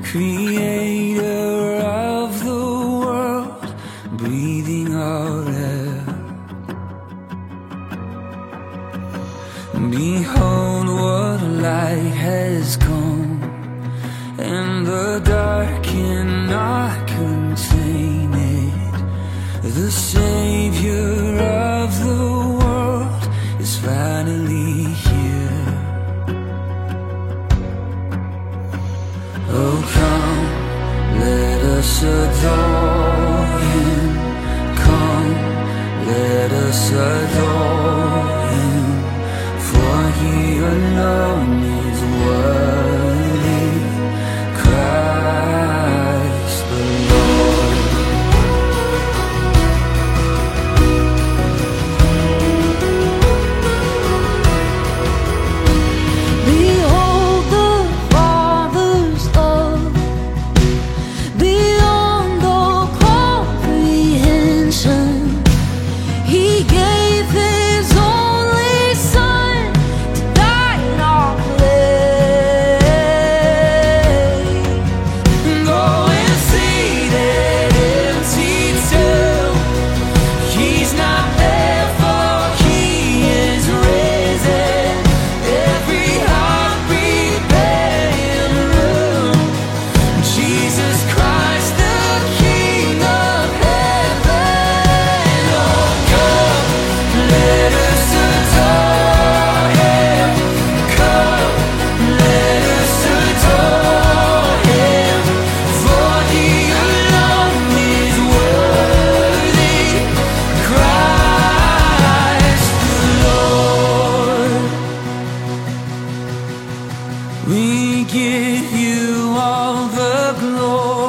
Creator of the world, breathing out air. Behold, what light has come, and the dark cannot contain it. The Savior of the world is finally here. Oh, come, let us adore Him. Come, let us adore Him, for He alone is worthy, Christ the Lord. Behold the Father's love, beyond all comprehension. He gave His only Son to die in our place. Go and see that empty tomb. He's not there, for He is risen. Every heart preparing room. Jesus Christ, the King of heaven. Oh, come, let us adore Him. Come, let us adore Him, for He alone is worthy, Christ the Lord. We give You all the glory.